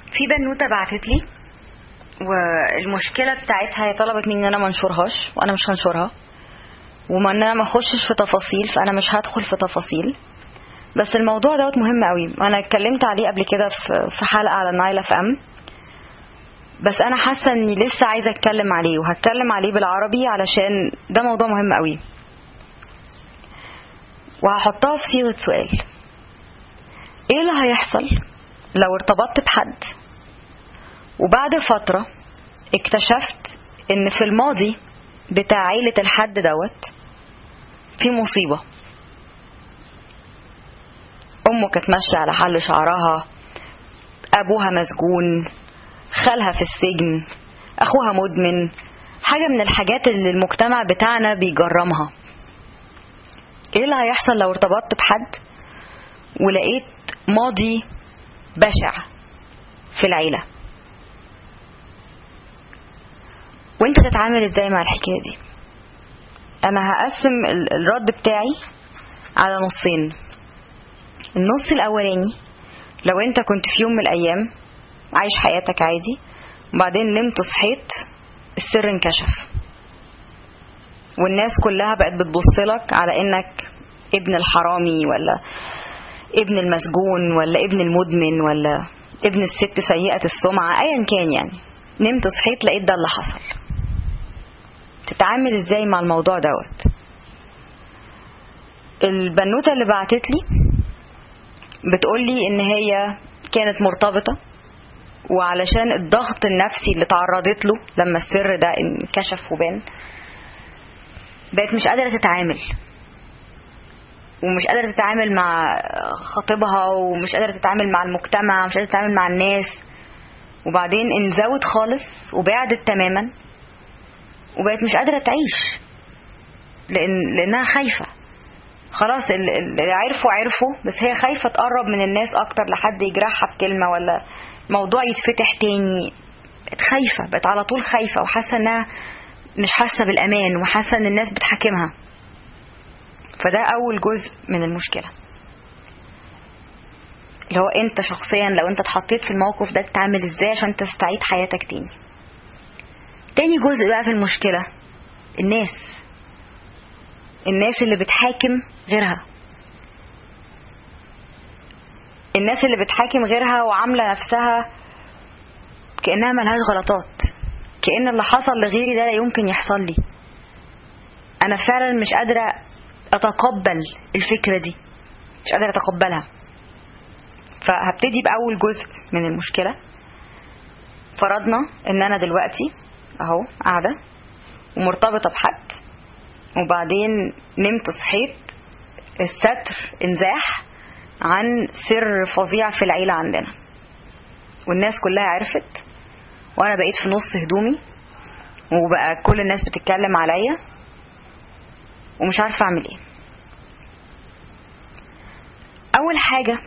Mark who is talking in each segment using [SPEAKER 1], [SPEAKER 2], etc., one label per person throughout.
[SPEAKER 1] في بنوته بعتت لي، والمشكله بتاعتها هي طلبت مني ان انا ما انشرهاش، وانا مش هنشرها، وما ان انا ما اخشش في تفاصيل، فانا مش هدخل في تفاصيل. بس الموضوع دوت مهم قوي، انا اتكلمت عليه قبل كده في حلقه على نايل اف ام، بس انا حاسه اني لسه عايزه اتكلم عليه، وهتكلم عليه بالعربي علشان ده موضوع مهم قوي، وهحطها في صيغه سؤال. ايه اللي هيحصل لو ارتبطت بحد وبعد فتره اكتشفت ان في الماضي بتاع عيله الحد دوت في مصيبه؟ امه كانت ماشيه على حل شعرها، ابوها مسجون، خالها في السجن، اخوها مدمن، حاجه من الحاجات اللي المجتمع بتاعنا بيجرمها. ايه اللي هيحصل لو ارتبطت بحد ولقيت ماضي بشع في العيله؟ وانت تتعامل ازاي مع الحكايه دي؟ انا هقسم الرد بتاعي على نصين. النص الاولاني، لو انت كنت في يوم من الايام عايش حياتك عادي، وبعدين نمت صحيت السر انكشف، والناس كلها بقت بتبصلك على انك ابن الحرامي، ولا ابن المسجون، ولا ابن المدمن، ولا ابن الست سيئة السمعة، ايا كان يعني. نمت صحيت لقيت ده اللي حصل. تتعامل ازاي مع الموضوع دوت؟ البنوتة اللي بعتت لي بتقولي ان هي كانت مرتبطة، وعلشان الضغط النفسي اللي تعرضت له لما السر ده انكشف وبان، بقت مش قادرة تتعامل، ومش قادرة تتعامل مع خطيبها، ومش قادرة تتعامل مع المجتمع، مش قادرة تتعامل مع الناس، وبعدين انزوت خالص وبعدت تماما، وبقت مش قادرة تعيش لأنها خايفة. خلاص اللي عرفوا، بس هي خايفة تقرب من الناس أكتر لحد يجرحها بكلمة، ولا موضوع يتفتح تاني. بقت خايفة، بقت على طول خايفة، وحاسة انها مش حاسة بالأمان، وحاسة ان الناس بتحاكمها. فده أول جزء من المشكلة، اللي هو انت شخصيا لو انت اتحطيت في الموقف ده تتعامل ازاي عشان تستعيد حياتك تاني. تاني جزء بقى في المشكلة، الناس اللي بتحاكم غيرها، الناس اللي بتحاكم غيرها وعاملة نفسها كأنها ملهاش غلطات، كأن اللي حصل لغيري ده لا يمكن يحصل لي. أنا فعلا مش قادرة أتقبل الفكرة دي، مش قادرة أتقبلها. فهبتدي بأول جزء من المشكلة. فرضنا إن أنا دلوقتي أهو قاعدة ومرتبطة بحد، وبعدين نمت صحيت الستر انزاح عن سر فظيع في العيلة عندنا، والناس كلها عرفت، وانا بقيت في نص هدومي، وبقى كل الناس بتتكلم عليا، ومش عارفة اعمل ايه. اول حاجة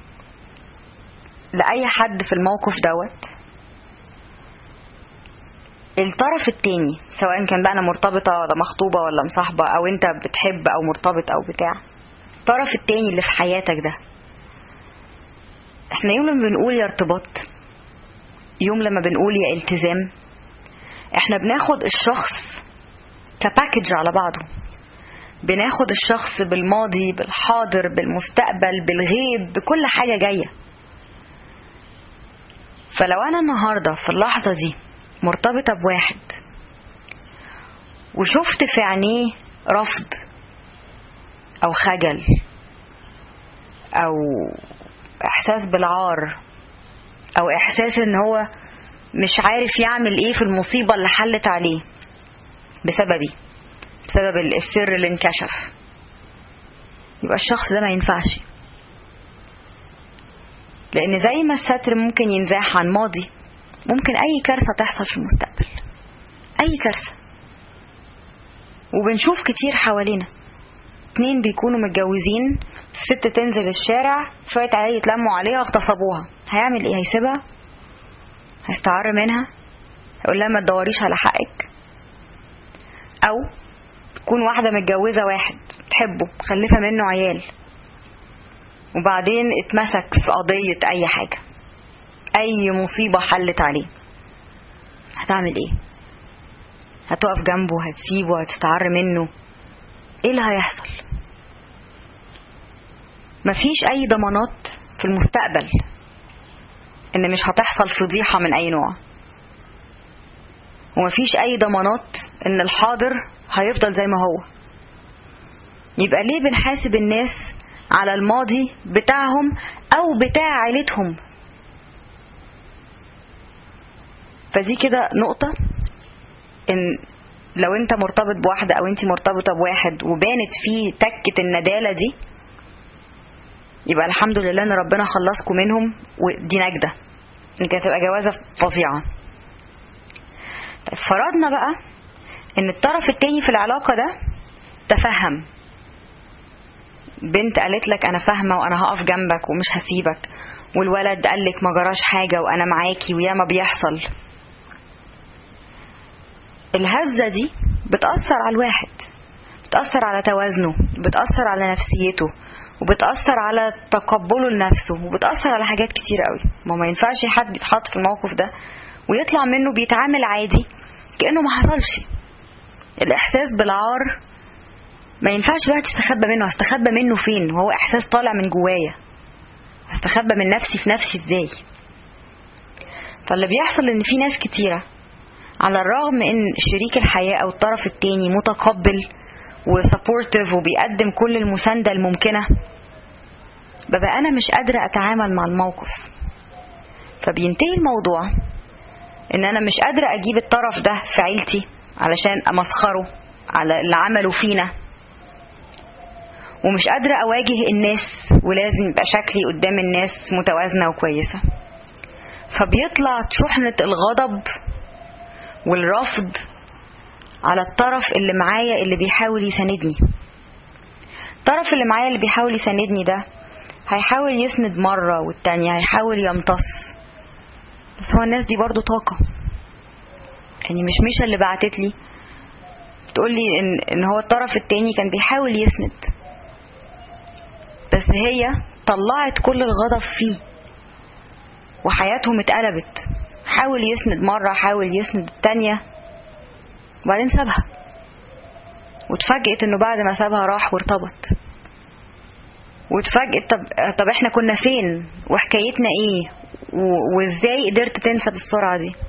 [SPEAKER 1] لأي حد في الموقف دوت، الطرف التاني، سواء كان بقى انا مرتبطة ولا مخطوبة ولا مصاحبة، او انت بتحب او مرتبط او بتاع، الطرف التاني اللي في حياتك ده، احنا يوم لما بنقول يا ارتباط، يوم لما بنقول يا التزام، احنا بناخد الشخص كباكج على بعضه، بناخد الشخص بالماضي، بالحاضر، بالمستقبل، بالغيب، بكل حاجة جاية. فلو انا النهاردة في اللحظة دي مرتبطة بواحد، وشفت في عينيه رفض او خجل او احساس بالعار، او احساس ان هو مش عارف يعمل ايه في المصيبة اللي حلت عليه بسبب السر اللي انكشف، يبقى الشخص ده ما ينفعش. لان زي ما الستر ممكن ينزاح عن ماضي، ممكن اي كارثة تحصل في المستقبل، اي كارثة. وبنشوف كتير حوالينا، 2 بيكونوا متجوزين، الست تنزل الشارع، شوية عيال يتلموا عليها واغتصبوها، هيعمل ايه؟ هيسيبها؟ هيستعر منها؟ هيقول لها ما تدوريش على حقك؟ او تكون واحدة متجوزة واحد تحبه، مخلفة منه عيال، وبعدين اتمسك في قضية اي حاجة، اي مصيبة حلت عليه، هتعمل ايه؟ هتقف جنبه، هتسيبه، هتستعر منه؟ ايه اللي هيحصل؟ مفيش اي ضمانات في المستقبل ان مش هتحصل فضيحة من اي نوع، ومفيش اي ضمانات ان الحاضر هيفضل زي ما هو. يبقى ليه بنحاسب الناس على الماضي بتاعهم او بتاع عيلتهم؟ فدي كده نقطة، ان لو انت مرتبط بواحدة او انت مرتبطة بواحد وبانت فيه تكة الندالة دي، يبقى الحمد لله ان ربنا خلصكم منهم، ودي نجدة، ان كانت تبقى جوازة فظيعة. طيب فرضنا بقى ان الطرف التاني في العلاقة ده تفهم، بنت قالت لك انا فاهمة وانا هقف جنبك ومش هسيبك، والولد قال لك ما جراش حاجة وانا معاكي وياما بيحصل. الهزة دي بتأثر على الواحد، بتأثر على توازنه، بتأثر على نفسيته، وبتأثر على تقبله لنفسه، وبتأثر على حاجات كتير قوي. ما ينفعش حد يتحط في الموقف ده ويطلع منه بيتعامل عادي كأنه ما حصلش. الإحساس بالعار ما ينفعش الواحد يستخبى منه. هستخبى منه فين وهو إحساس طالع من جوايا؟ هستخبى من نفسي في نفسي ازاي؟ فاللي بيحصل ان في ناس كتيرة على الرغم ان شريك الحياة او الطرف التاني متقبل وسابورتيف وبيقدم كل المساندة الممكنة، ببقى انا مش قادرة اتعامل مع الموقف. فبينتهي الموضوع ان انا مش قادرة اجيب الطرف ده في عيلتي علشان امسخره على اللي عمله فينا، ومش قادرة اواجه الناس ولازم يبقى شكلي قدام الناس متوازنة وكويسة. فبيطلع شحنة الغضب والرفض على الطرف اللي معايا اللي بيحاول يساندني. الطرف اللي معايا اللي بيحاول يساندني ده هيحاول يسند مرة والتانية، هيحاول يمتص، بس هو الناس دي برضو طاقة. يعني مش اللي بعتت لي تقولي ان هو الطرف التاني كان بيحاول يسند، بس هي طلعت كل الغضب فيه وحياتهم اتقلبت. حاول يسند مرة، حاول يسند التانية، وبعدين سابها، واتفاجئت انه بعد ما سابها راح وارتبط. واتفاجئت طب احنا كنا فين وحكايتنا ايه وازاي قدرت تنسى بالسرعة دي؟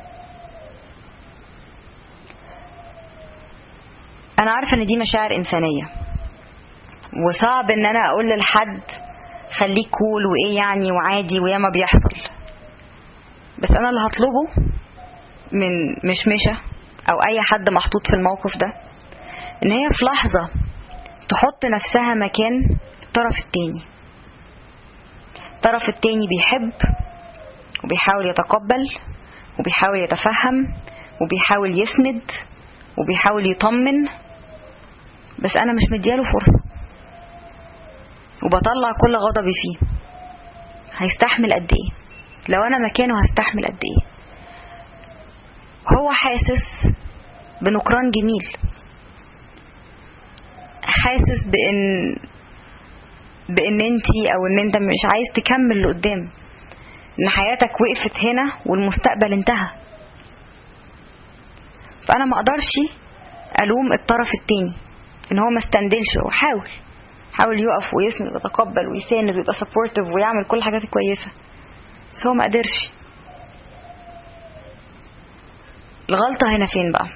[SPEAKER 1] انا عارفة ان دي مشاعر انسانية، وصعب ان انا اقول للحد خليك كول وايه يعني وعادي وياما بيحصل. بس انا اللي هطلبه من مشمشة او اي حد محطوط في الموقف ده ان هي في لحظة تحط نفسها مكان الطرف التاني. الطرف التاني بيحب وبيحاول يتقبل وبيحاول يتفهم وبيحاول يسند وبيحاول يطمن، بس انا مش مدياله فرصة وبطلع كل غضبي فيه. هيستحمل قد ايه؟ لو انا مكانه هستحمل قد ايه؟ هو حاسس بنكران جميل، حاسس بان انتي او ان انت مش عايز تكمل لقدام، ان حياتك وقفت هنا والمستقبل انتهى. فانا ما اقدرش الوم الطرف التاني ان هو ما استندلش وحاول يقف ويسند ويتقبل ويساند ويبقى سبورتيف ويعمل كل الحاجات الكويسة، بس هو ما قدرش. الغلطة هنا فين بقى؟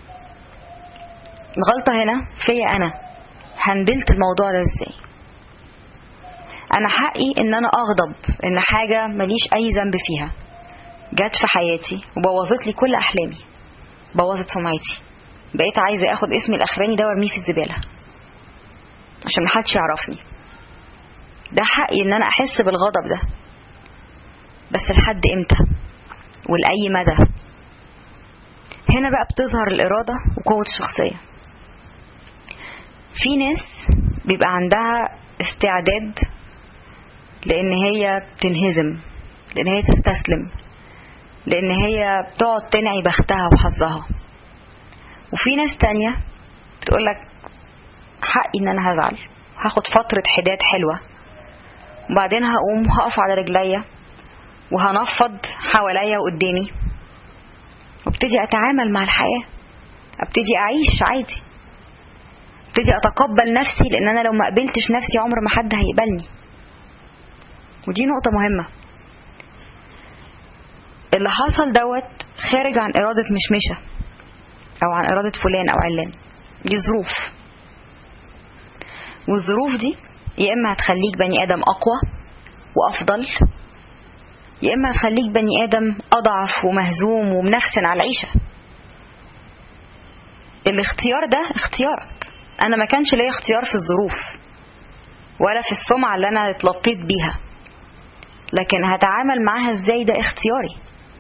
[SPEAKER 1] الغلطة هنا فيا انا. هندلت الموضوع ده ازاي؟ انا حقي ان انا اغضب ان حاجة ماليش اي ذنب فيها جت في حياتي وبوظت لي كل احلامي، بوظت سمعتي، بقيت عايزة اخد اسمي الاخراني ده وارميه في الزبالة عشان محدش يعرفني. ده حقي ان انا احس بالغضب ده، بس لحد امتى ولأي مدى؟ هنا بقى بتظهر الإرادة وقوة الشخصية. في ناس بيبقى عندها استعداد لان هي تنهزم، لان هي تستسلم، لان هي بتقعد تنعي بختها وحظها. وفي ناس تانية بتقولك حقي ان انا هزعل، هاخد فترة حداد حلوة، وبعدين هقوم هقف على رجليا وهنفض حواليا وقدامي، وابتدي اتعامل مع الحياة، ابتدي اعيش عادي، ابتدي اتقبل نفسي، لان انا لو ما قبلتش نفسي عمر ما حد هيقبلني. ودي نقطة مهمة. اللي حصل دوت خارج عن ارادة مشمشة او عن ارادة فلان او علان، دي ظروف، والظروف دي يا اما هتخليك بني ادم اقوى وافضل، يا اما هتخليك بني ادم اضعف ومهزوم ومنفسن على العيشة. الاختيار ده اختيارك. انا ما كانش ليا اختيار في الظروف ولا في السمعة اللي انا اتلطيت بيها، لكن هتعامل معاها ازاي ده اختياري.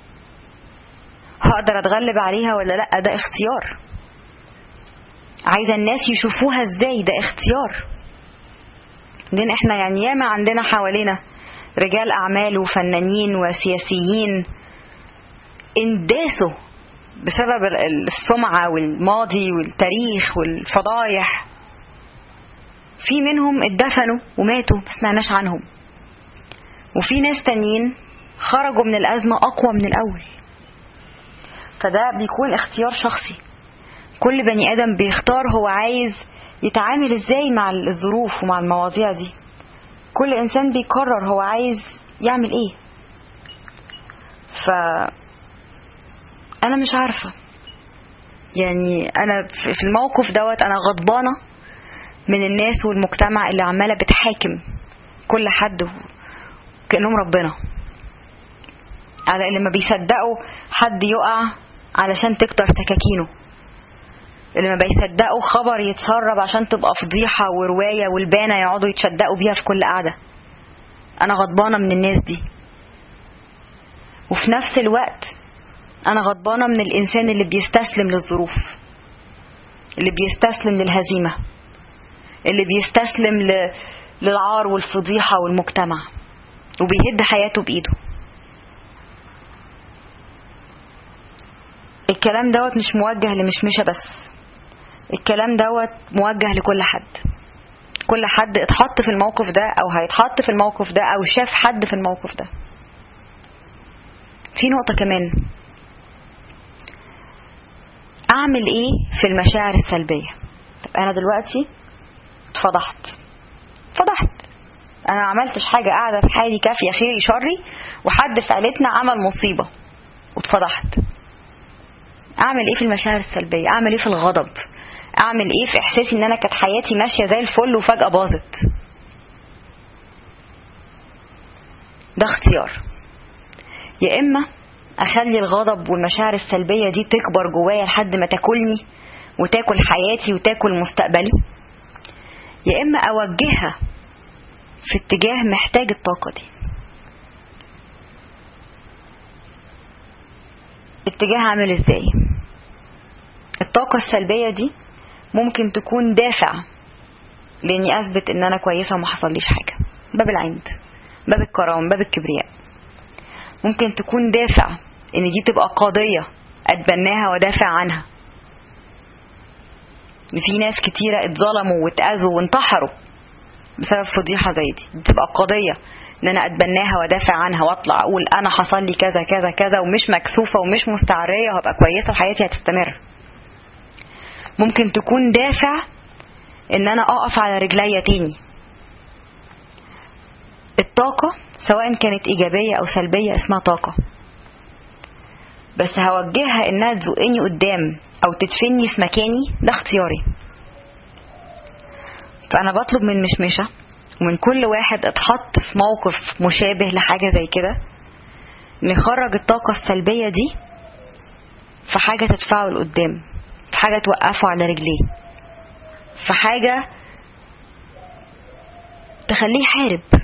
[SPEAKER 1] هقدر اتغلب عليها ولا لا ده اختيار. عايزة الناس يشوفوها ازاي ده اختيار. لان احنا يعني ياما عندنا حوالينا رجال اعمال وفنانين وسياسيين انداسوا بسبب السمعة والماضي والتاريخ والفضايح. في منهم اتدفنوا وماتوا ما سمعناش عنهم، وفي ناس تانيين خرجوا من الأزمة أقوى من الأول. فده بيكون اختيار شخصي. كل بني آدم بيختار هو عايز يتعامل ازاي مع الظروف ومع المواضيع دي. كل إنسان بيقرر هو عايز يعمل ايه. أنا مش عارفة، يعني أنا في الموقف دوت أنا غضبانة من الناس والمجتمع اللي عمالة بتحاكم كل حد كأنهم ربنا، على اللي ما بيصدقوا حد يقع علشان تكتر سكاكينه، اللي ما بيصدقوا خبر يتسرب عشان تبقى فضيحة ورواية والبانة يقعدوا يتشدقوا بيها في كل قعدة. أنا غضبانة من الناس دي. وفي نفس الوقت أنا غضبانة من الإنسان اللي بيستسلم للظروف، اللي بيستسلم للهزيمة، اللي بيستسلم للعار والفضيحة والمجتمع وبيهد حياته بإيده. الكلام دوت مش موجه لمشمشة بس، الكلام دوت موجه لكل حد. كل حد اتحط في الموقف ده او هيتحط في الموقف ده او شاف حد في الموقف ده. في نقطة كمان، اعمل ايه في المشاعر السلبية؟ طب انا دلوقتي اتفضحت، انا عملتش حاجة، قاعدة في حالي كافية خيري شري، وحد في عيلتنا عمل مصيبة واتفضحت. اعمل ايه في المشاعر السلبية؟ اعمل ايه في الغضب؟ اعمل ايه في احساسي ان انا كانت حياتي ماشية زي الفل وفجأة باظت؟ ده اختيار. يا اما اخلي الغضب والمشاعر السلبية دي تكبر جوايا لحد ما تاكلني وتاكل حياتي وتاكل مستقبلي، يا اما اوجهها في اتجاه محتاج الطاقة دي. اتجاه عامل ازاي؟ الطاقة السلبية دي ممكن تكون دافع لاني اثبت ان انا كويسة وما حصليش حاجة، باب العند، باب الكرام، باب الكبرياء. ممكن تكون دافع ان دي تبقى قضية اتبناها ودافع عنها. في ناس كتيرة اتظلموا واتأذوا وانتحروا بسبب فضيحة زي دي تبقى قضية ان انا اتبناها ودافع عنها واطلع اقول انا حصل لي كذا كذا كذا ومش مكسوفة ومش مستعرية وهبقى كويسة وحياتي هتستمر. ممكن تكون دافع ان انا اقف على رجليا تاني. الطاقة سواء كانت ايجابية او سلبية اسمها طاقة، بس هوجهها انها تزقني قدام او تدفني في مكاني، ده اختياري. فانا بطلب من مشمشة ومن كل واحد اتحط في موقف مشابه لحاجة زي كده نخرج الطاقة السلبية دي في حاجة تدفعه لقدام، في حاجة توقفه على رجليه، في حاجة تخليه يحارب.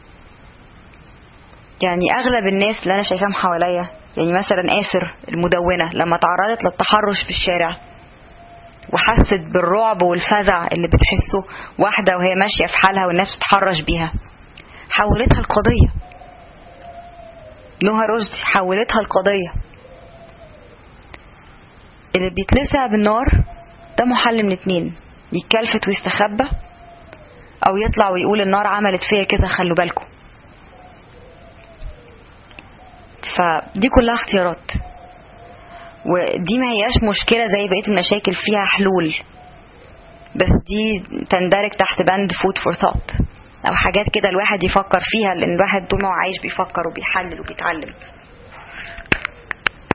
[SPEAKER 1] يعني اغلب الناس اللي انا شايفاهم حواليا، يعني مثلا آسر المدونة لما تعرضت للتحرش في الشارع وحست بالرعب والفزع اللي بتحسه واحدة وهي ماشية في حالها والناس تتحرش بيها، حولتها القضية. نهى رشدي حولتها القضية. اللي بيتلسع بالنار ده محل من اتنين، يتكلفت ويستخبى او يطلع ويقول النار عملت فيا كذا خلوا بالكم. فدي كلها اختيارات، ودي ما هياش مشكلة زي بقية المشاكل، فيها حلول، بس دي تندرج تحت بند food for thought، او حاجات كده الواحد يفكر فيها، لان الواحد طول ما هو عايش بيفكر وبيحلل وبيتعلم.